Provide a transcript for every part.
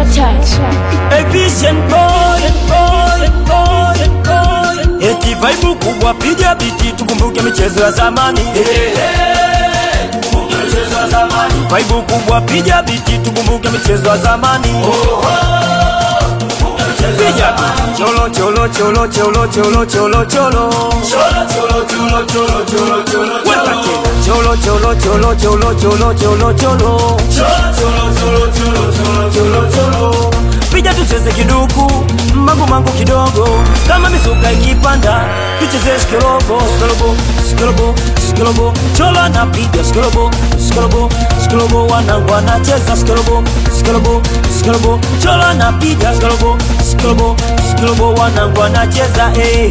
touch. Vision boy, boy, boy, boy. Eti vibe kubwa piga biti tukumbuke michezo ya zamani. Tukumbuke michezo ya zamani. Vibe kubwa piga biti tukumbuke michezo ya zamani. Piga cholo cholo cholo cholo cholo cholo cholo. Cholo cholo cholo cholo cholo cholo. Cholo cholo cholo cholo cholo cholo cholo. Cholo cholo cholo cholo cholo cholo. Piga tucheze kiduku, mangu kidogo. Kama misuka ikipanda, tucheze skolobo, skolobo, skolobo, skolobo. Cholo na piga skolobo, skolobo, skolobo. Wanangu wanacheza skolobo, skolobo, skolobo. Cholo na piga skolobo, skolobo, skolobo. Wanangu wanacheza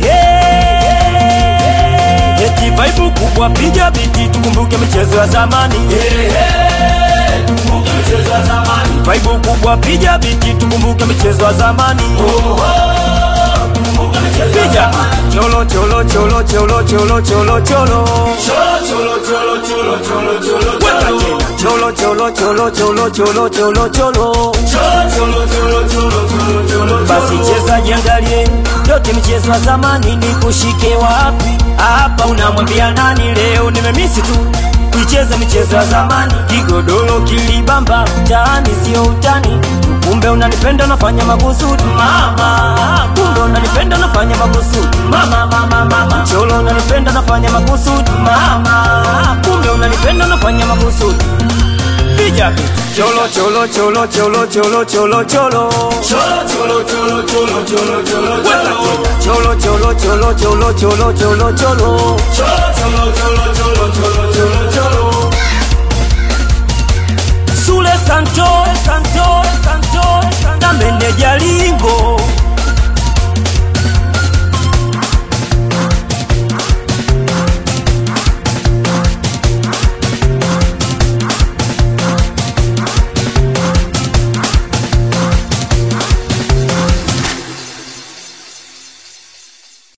Eti vibe kubwa piga biti tukumbuke michezo ya zamani. Tukumbuke michezo ya zamani. Vibe kubwa piga biti tukumbuke michezo ya zamani. Tukumbuke michezo ya zamani. Cholo cholo cholo cholo cholo cholo cholo. Cholo cholo cholo cholo cholo cholo. Cholo cholo cholo cholo cholo cholo cholo. Cholo cholo cholo cholo cholo. Basi cheza jiangalie, yote michezo ya zamani nikushike wapi? Hapa unamwambia nani? Leo nimemisi tu kuicheza michezo ya zamani. Kigodoro kilibamba mtaani sio utani. Kumbe unanipenda unafanya makusudi mama. Kumbe unanipenda unafanya makusudi mama mama mama. Cholo unanipenda unafanya makusudi mama. Kumbe unanipenda unafanya makusudi. Piga cholo cholo cholo cholo cholo cholo cholo. Cholo cholo cholo cholo cholo cholo cholo. Cholo cholo cholo cholo cholo cholo cholo. Cholo